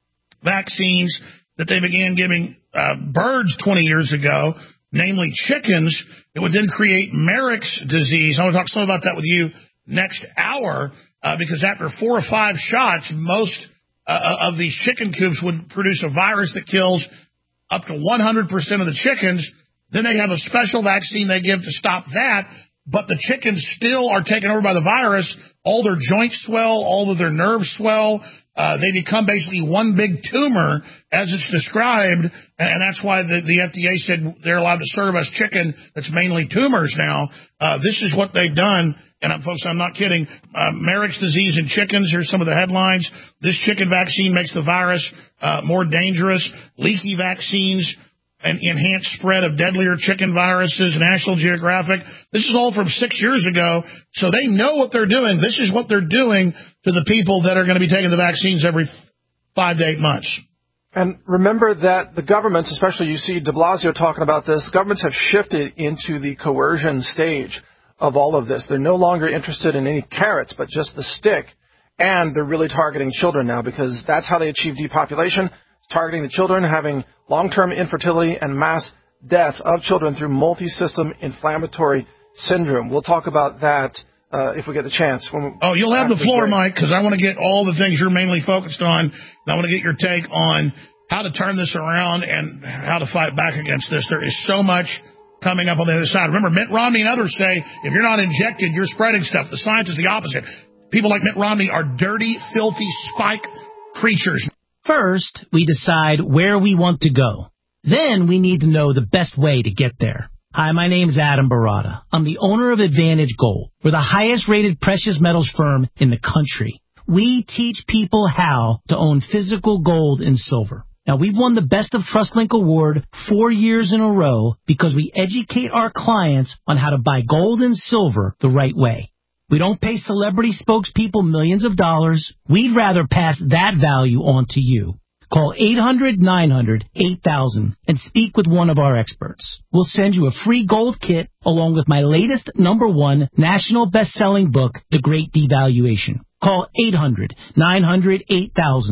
vaccines that they began giving uh, birds twenty years ago, namely chickens. It would then create Marek's disease. I want to talk some about that with you next hour, uh, because after four or five shots, most Uh, of these chicken coops would produce a virus that kills up to one hundred percent of the chickens. Then they have a special vaccine they give to stop that, but the chickens still are taken over by the virus. All their joints swell, all of their nerves swell. Uh, they become basically one big tumor, as it's described, and that's why the, the F D A said they're allowed to serve us chicken that's mainly tumors now. Uh, this is what they've done. And, I'm, folks, I'm not kidding. Uh, Marek's disease in chickens, here's some of the headlines. This chicken vaccine makes the virus uh, more dangerous. Leaky vaccines and enhanced spread of deadlier chicken viruses. National Geographic. This is all from six years ago. So they know what they're doing. This is what they're doing to the people that are going to be taking the vaccines every five to eight months. And remember that the governments, especially you see de Blasio talking about this, governments have shifted into the coercion stage of all of this. They're no longer interested in any carrots, but just the stick. And they're really targeting children now, because that's how they achieve depopulation, targeting the children, having long-term infertility and mass death of children through multi-system inflammatory syndrome. We'll talk about that uh, if we get the chance. When oh, you'll have the floor, Mike, because I want to get all the things you're mainly focused on. I want to get your take on how to turn this around and how to fight back against this. There is so much coming up on the other side. Remember, Mitt Romney and others say, if you're not injected, you're spreading stuff. The science is the opposite. People like Mitt Romney are dirty, filthy, spike creatures. First, we decide where we want to go. Then we need to know the best way to get there. Hi, my name's Adam Barata. I'm the owner of Advantage Gold. We're the highest-rated precious metals firm in the country. We teach people how to own physical gold and silver. Now, we've won the Best of TrustLink Award four years in a row because we educate our clients on how to buy gold and silver the right way. We don't pay celebrity spokespeople millions of dollars. We'd rather pass that value on to you. Call eight hundred nine hundred eight thousand and speak with one of our experts. We'll send you a free gold kit along with my latest number one national best-selling book, The Great Devaluation. Call eight hundred nine hundred eight thousand.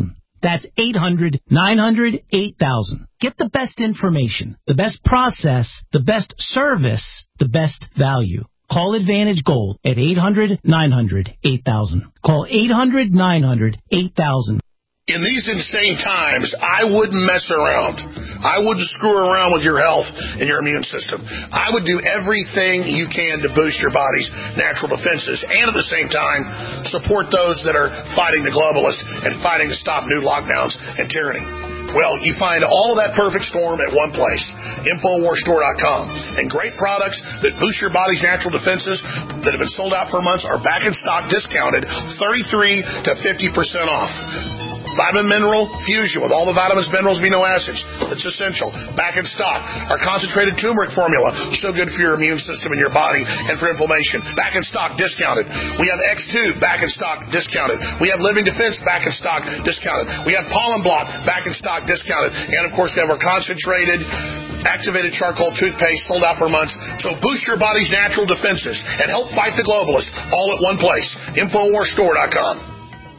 That's eight hundred, nine hundred, eight thousand. Get the best information, the best process, the best service, the best value. Call Advantage Gold at eight hundred, nine hundred, eight thousand. Call eight hundred, nine hundred, eight thousand. In these insane times, I wouldn't mess around. I wouldn't screw around with your health and your immune system. I would do everything you can to boost your body's natural defenses and at the same time support those that are fighting the globalists and fighting to stop new lockdowns and tyranny. Well, you find all of that perfect storm at one place, Infowars Store dot com. And great products that boost your body's natural defenses that have been sold out for months are back in stock, discounted thirty-three to fifty percent off. Vitamin Mineral Fusion with all the vitamins, minerals, amino acids. It's essential. Back in stock. Our concentrated turmeric formula. So good for your immune system and your body and for inflammation. Back in stock. Discounted. We have X two back in stock. Discounted. We have Living Defense back in stock. Discounted. We have Pollen Block back in stock. Discounted. And of course we have our concentrated activated charcoal toothpaste sold out for months. So boost your body's natural defenses and help fight the globalists all at one place. Infowars Store dot com.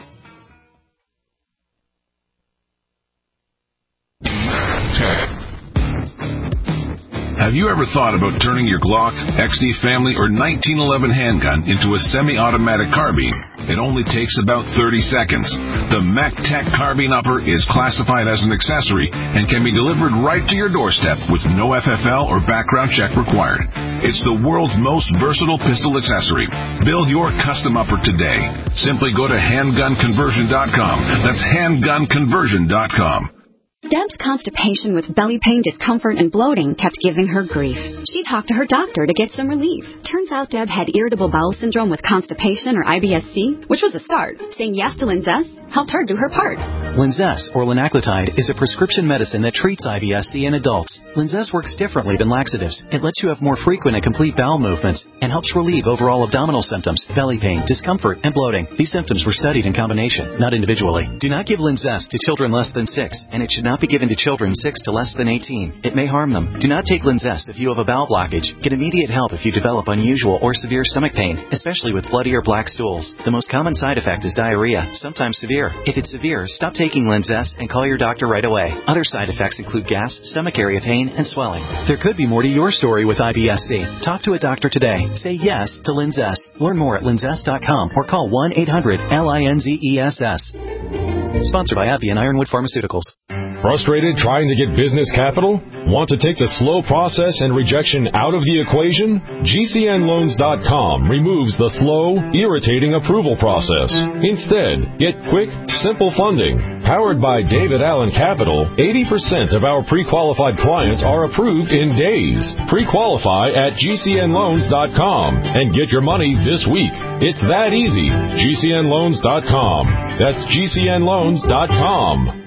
Have you ever thought about turning your Glock, X D Family, or nineteen eleven handgun into a semi-automatic carbine? It only takes about thirty seconds. The MacTech Carbine Upper is classified as an accessory and can be delivered right to your doorstep with no F F L or background check required. It's the world's most versatile pistol accessory. Build your custom upper today. Simply go to handgun conversion dot com. That's handgun conversion dot com. Deb's constipation with belly pain, discomfort, and bloating kept giving her grief. She talked to her doctor to get some relief. Turns out Deb had irritable bowel syndrome with constipation, or I B S C, which was a start. Saying yes to Linzess helped her do her part. Linzess, or linaclotide, is a prescription medicine that treats I B S C in adults. Linzess works differently than laxatives. It lets you have more frequent and complete bowel movements and helps relieve overall abdominal symptoms, belly pain, discomfort, and bloating. These symptoms were studied in combination, not individually. Do not give Linzess to children less than six, and it should not be given to children six to less than eighteen. It may harm them. Do not take Linzess if you have a bowel blockage. Get immediate help if you develop unusual or severe stomach pain, especially with bloody or black stools. The most common side effect is diarrhea, sometimes severe. If it's severe, stop taking Linzess and call your doctor right away. Other side effects include gas, stomach area pain, and swelling. There could be more to your story with I B S C. Talk to a doctor today. Say yes to Linzess. Learn more at linzess dot com or call one eight hundred L I N Z E S S. Sponsored by AbbVie and Ironwood Pharmaceuticals. Frustrated trying to get business capital? Want to take the slow process and rejection out of the equation? G C N loans dot com removes the slow, irritating approval process. Instead, get quick, simple funding. Powered by David Allen Capital, eighty percent of our pre-qualified clients are approved in days. Pre-qualify at G C N loans dot com and get your money this week. It's that easy. G C N loans dot com. That's G C N loans dot com.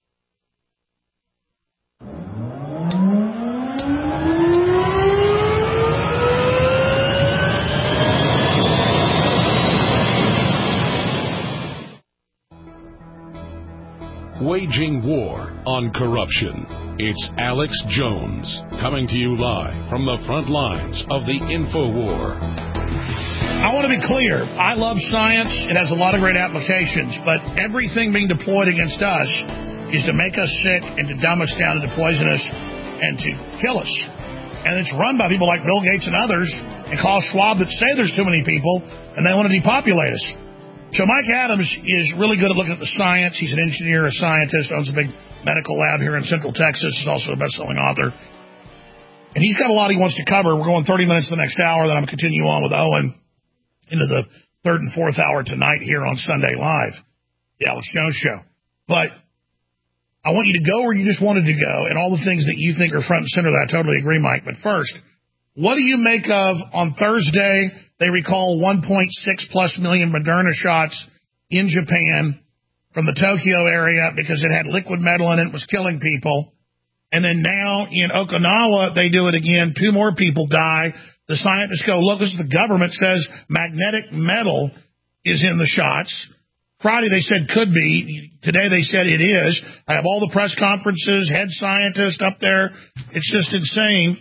Waging war on corruption. It's Alex Jones, coming to you live from the front lines of the InfoWar. I want to be clear. I love science. It has a lot of great applications, but everything being deployed against us is to make us sick and to dumb us down and to poison us and to kill us. And it's run by people like Bill Gates and others and Klaus Schwab that say there's too many people and they want to depopulate us. So Mike Adams is really good at looking at the science. He's an engineer, a scientist, owns a big medical lab here in Central Texas. He's also a best-selling author. And he's got a lot he wants to cover. We're going thirty minutes the next hour. Then I'm going to continue on with Owen into the third and fourth hour tonight here on Sunday Live, the Alex Jones Show. But I want you to go where you just wanted to go and all the things that you think are front and center that I totally agree, Mike. But first, what do you make of on Thursday? They recall one point six plus million Moderna shots in Japan from the Tokyo area because it had liquid metal in it, it was killing people. And then now in Okinawa, they do it again. Two more people die. The scientists go, look, this is the government says magnetic metal is in the shots. Friday they said could be. Today they said it is. I have all the press conferences, head scientists up there. It's just insane.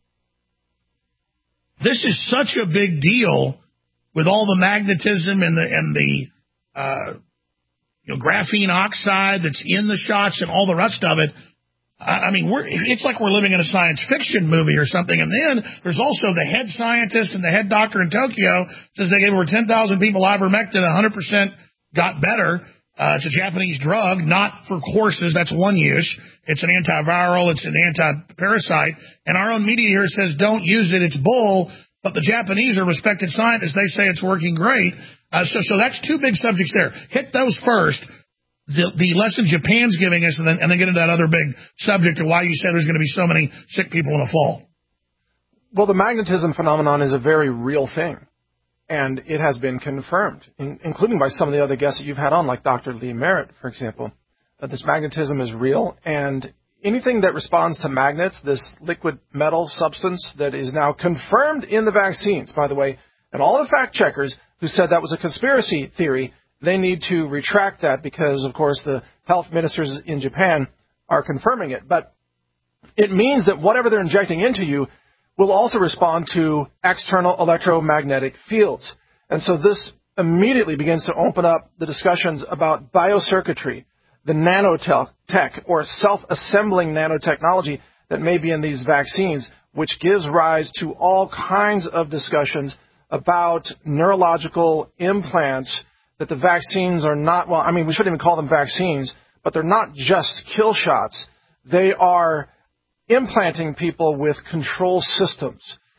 This is such a big deal with all the magnetism and the and the uh, you know, graphene oxide that's in the shots and all the rest of it. I mean, we're, it's like we're living in a science fiction movie or something. And then there's also the head scientist and the head doctor in Tokyo says they gave over ten thousand people ivermectin, one hundred percent got better. Uh, it's a Japanese drug, not for horses. That's one use. It's an antiviral. It's an anti-parasite. And our own media here says don't use it. It's bull. But the Japanese are respected scientists. They say it's working great. Uh, so, so that's two big subjects there. Hit those first. The, the lesson Japan's giving us, and then, and then get into that other big subject of why you said there's going to be so many sick people in the fall. Well, the magnetism phenomenon is a very real thing, and it has been confirmed, in, including by some of the other guests that you've had on, like Doctor Lee Merritt, for example, that this magnetism is real, and anything that responds to magnets, this liquid metal substance that is now confirmed in the vaccines, by the way, and all the fact checkers who said that was a conspiracy theory, they need to retract that because, of course, the health ministers in Japan are confirming it. But it means that whatever they're injecting into you will also respond to external electromagnetic fields. And so this immediately begins to open up the discussions about biocircuitry, the nanotech or self-assembling nanotechnology that may be in these vaccines, which gives rise to all kinds of discussions about neurological implants, that the vaccines are not, well, I mean, we shouldn't even call them vaccines, but they're not just kill shots. They are implanting people with control systems.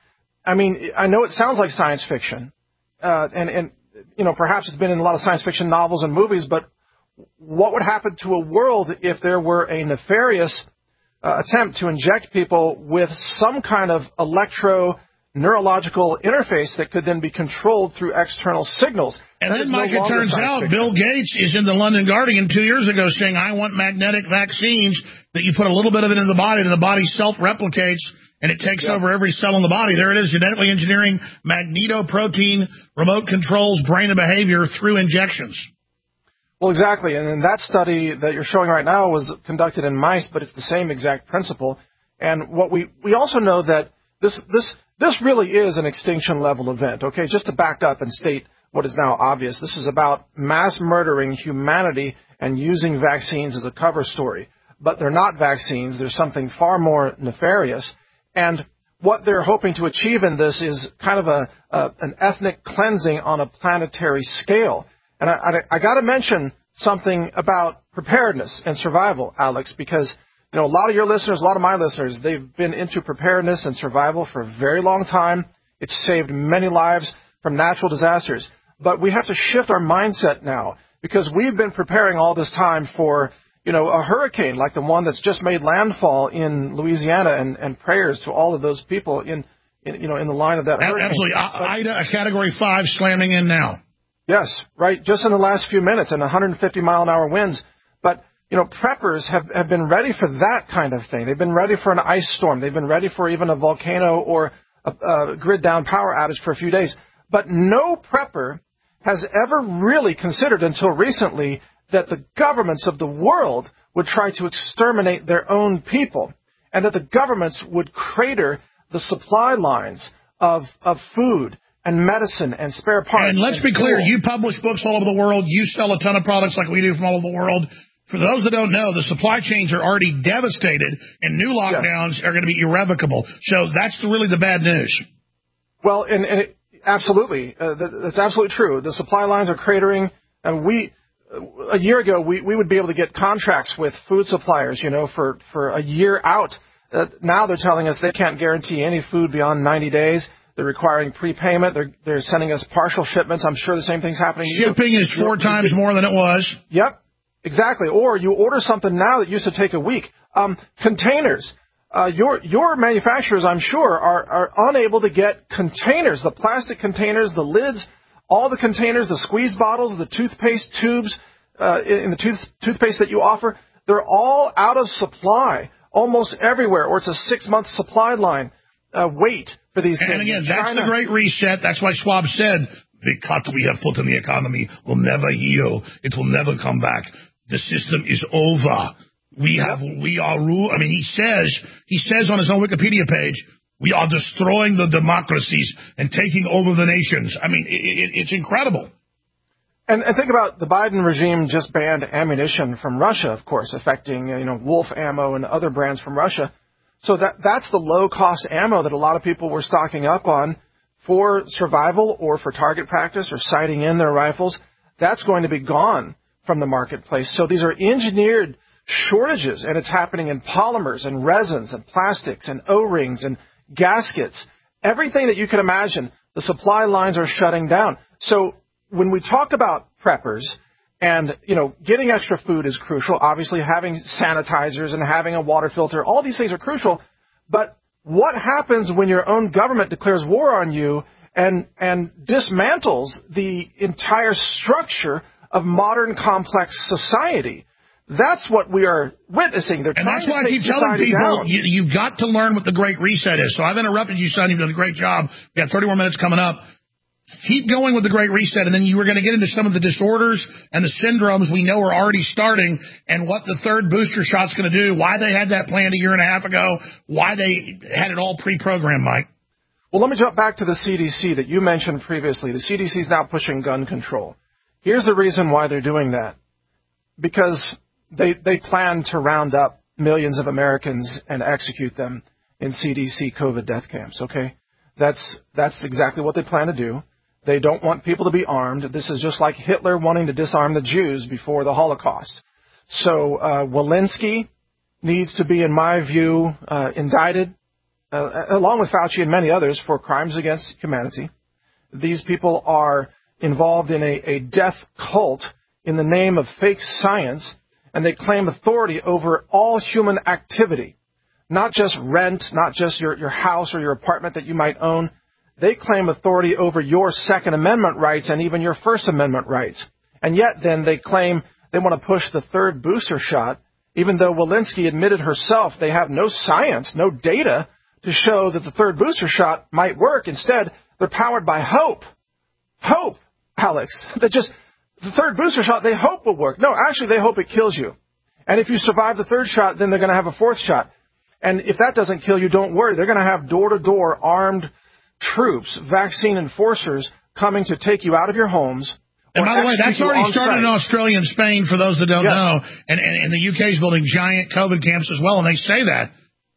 I mean, I know it sounds like science fiction, uh, and, and, you know, perhaps it's been in a lot of science fiction novels and movies, but what would happen to a world if there were a nefarious uh, attempt to inject people with some kind of electro neurological interface that could then be controlled through external signals? And then, Mike, it turns out Bill Gates is in the London Guardian two years ago saying, I want magnetic vaccines that you put a little bit of it in the body, and the body self-replicates, and it takes yep. over every cell in the body. There it is, genetically engineering magnetoprotein, remote controls brain and behavior through injections. Well, exactly. And then that study that you're showing right now was conducted in mice, but it's the same exact principle. And what we, we also know that this, this, this really is an extinction level event. Okay, just to back up and state what is now obvious, this is about mass murdering humanity and using vaccines as a cover story. But they're not vaccines. There's something far more nefarious. And what they're hoping to achieve in this is kind of a, a an ethnic cleansing on a planetary scale. And I, I, I got to mention something about preparedness and survival, Alex, because, you know, a lot of your listeners, a lot of my listeners, they've been into preparedness and survival for a very long time. It's saved many lives from natural disasters. But we have to shift our mindset now, because we've been preparing all this time for, you know, a hurricane like the one that's just made landfall in Louisiana, and, and prayers to all of those people in, in, you know, in the line of that hurricane. Absolutely. Ida, a Category five slamming in now. Yes, right, just in the last few minutes, and one hundred fifty mile an hour winds. But, you know, preppers have, have been ready for that kind of thing. They've been ready for an ice storm. They've been ready for even a volcano or a, a grid-down power outage for a few days. But no prepper has ever really considered until recently that the governments of the world would try to exterminate their own people, and that the governments would crater the supply lines of, of food and medicine and spare parts. And let's and be clear, fuel. you publish books all over the world. You sell a ton of products like we do from all over the world. For those that don't know, the supply chains are already devastated, and new lockdowns yes. are going to be irrevocable. So that's really the bad news. Well, and, and it, absolutely. Uh, that, that's absolutely true. The supply lines are cratering, and we... A year ago, we, we would be able to get contracts with food suppliers, you know, for, for a year out. Uh, now they're telling us they can't guarantee any food beyond ninety days. They're requiring prepayment. They're, they're sending us partial shipments. I'm sure the same thing's happening to you. Shipping is four You're, times more than it was. Yep, exactly. Or you order something now that used to take a week. Um, containers. Uh, your, your manufacturers, I'm sure, are, are unable to get containers, the plastic containers, the lids, all the containers, the squeeze bottles, the toothpaste tubes, uh, in the tooth, toothpaste that you offer, they're all out of supply almost everywhere, or it's a six-month supply line uh, wait for these and things. And again, that's China. The Great Reset. That's why Schwab said the cut we have put in the economy will never heal. It will never come back. The system is over. We have, we are rule. I mean, he says, he says on his own Wikipedia page, we are destroying the democracies and taking over the nations. I mean, it, it, it's incredible. And, and think about the Biden regime just banned ammunition from Russia, of course, affecting, you know, Wolf ammo and other brands from Russia. So that that's the low-cost ammo that a lot of people were stocking up on for survival or for target practice or sighting in their rifles. That's going to be gone from the marketplace. So these are engineered shortages, and it's happening in polymers and resins and plastics and O-rings and gaskets. Everything that you can imagine, the supply lines are shutting down. So when we talk about preppers and, you know, getting extra food is crucial. Obviously, having sanitizers and having a water filter, all these things are crucial. But what happens when your own government declares war on you and, and dismantles the entire structure of modern complex society? That's what we are witnessing. They're and trying that's why to I keep telling people, down. you, you've got to learn what the Great Reset is. So I've interrupted you, son. You've done a great job. We got thirty more minutes coming up. Keep going with the Great Reset, and then you were going to get into some of the disorders and the syndromes we know are already starting and what the third booster shot's going to do, why they had that planned a year and a half ago, why they had it all pre-programmed, Mike. Well, let me jump back to the C D C that you mentioned previously. The C D C is now pushing gun control. Here's the reason why they're doing that. Because they they plan to round up millions of Americans and execute them in C D C COVID death camps, okay? That's that's exactly what they plan to do. They don't want people to be armed. This is just like Hitler wanting to disarm the Jews before the Holocaust. So uh, Walensky needs to be, in my view, uh, indicted, uh, along with Fauci and many others, for crimes against humanity. These people are involved in a, a death cult in the name of fake science, and they claim authority over all human activity, not just rent, not just your, your house or your apartment that you might own. They claim authority over your Second Amendment rights and even your First Amendment rights. And yet then they claim they want to push the third booster shot, even though Walensky admitted herself they have no science, no data to show that the third booster shot might work. Instead, they're powered by hope. Hope, Alex. That just, the third booster shot they hope will work. No, actually they hope it kills you. And if you survive the third shot, then they're going to have a fourth shot. And if that doesn't kill you, don't worry. They're going to have door-to-door armed troops, vaccine enforcers, coming to take you out of your homes. And by the way, that's already started in Australia and Spain, for those that don't yes. know. And, and, and the U K is building giant COVID camps as well, and they say that.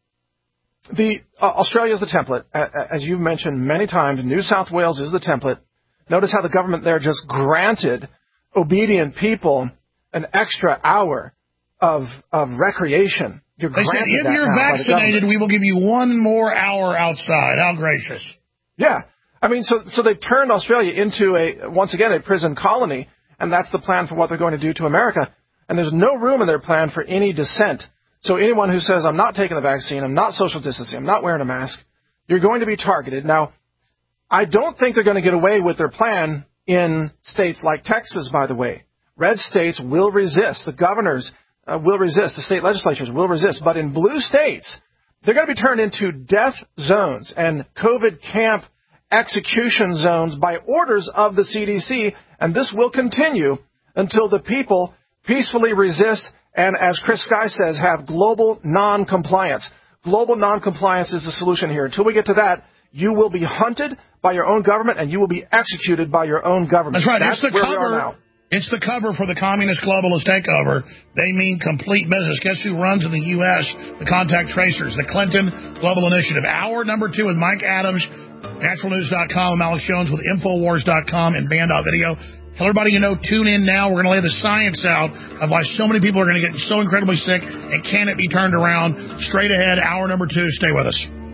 The uh, Australia is the template. Uh, as you've mentioned many times, New South Wales is the template. Notice how the government there just granted obedient people an extra hour of of recreation. You're they said, if you're vaccinated, we will give you one more hour outside. How gracious. Yeah. I mean, so so they've turned Australia into, a once again, a prison colony, and that's the plan for what they're going to do to America. And there's no room in their plan for any dissent. So anyone who says, I'm not taking the vaccine, I'm not social distancing, I'm not wearing a mask, you're going to be targeted. Now, I don't think they're going to get away with their plan in states like Texas, by the way. Red states will resist. The governors uh, will resist. The state legislatures will resist. But in blue states, they're going to be turned into death zones and COVID camp execution zones by orders of the C D C. And this will continue until the people peacefully resist and, as Chris Sky says, have global non-compliance. Global non-compliance is the solution here. Until we get to that, you will be hunted by your own government and you will be executed by your own government. That's right. That's it's the where cover. we are now. It's the cover for the communist globalist takeover. They mean complete business. Guess who runs in the U S? The contact tracers, the Clinton Global Initiative. Hour number two with Mike Adams, natural news dot com, and Alex Jones with infowars dot com and band dot video. Tell everybody you know, tune in now. We're going to lay the science out of why so many people are going to get so incredibly sick, and can it be turned around? Straight ahead, hour number two. Stay with us.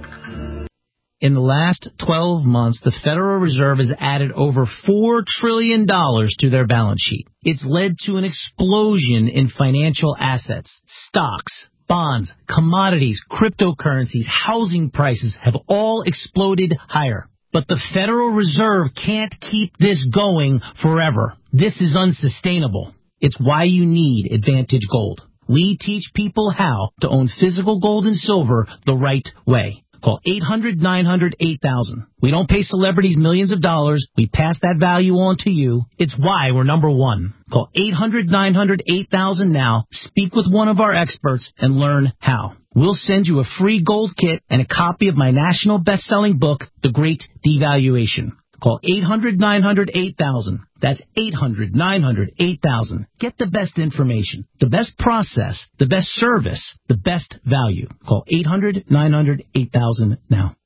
In the last twelve months, the Federal Reserve has added over four trillion dollars to their balance sheet. It's led to an explosion in financial assets. Stocks, bonds, commodities, cryptocurrencies, housing prices have all exploded higher. But the Federal Reserve can't keep this going forever. This is unsustainable. It's why you need Advantage Gold. We teach people how to own physical gold and silver the right way. Call eight hundred, nine hundred, eight thousand. We don't pay celebrities millions of dollars. We pass that value on to you. It's why we're number one. Call eight hundred, nine hundred, eight thousand now. Speak with one of our experts and learn how. We'll send you a free gold kit and a copy of my national best-selling book, The Great Devaluation. Call eight hundred nine hundred eight thousand. That's eight hundred nine hundred eight thousand. Get the best information, the best process, the best service, the best value. Call eight hundred nine hundred eight thousand now.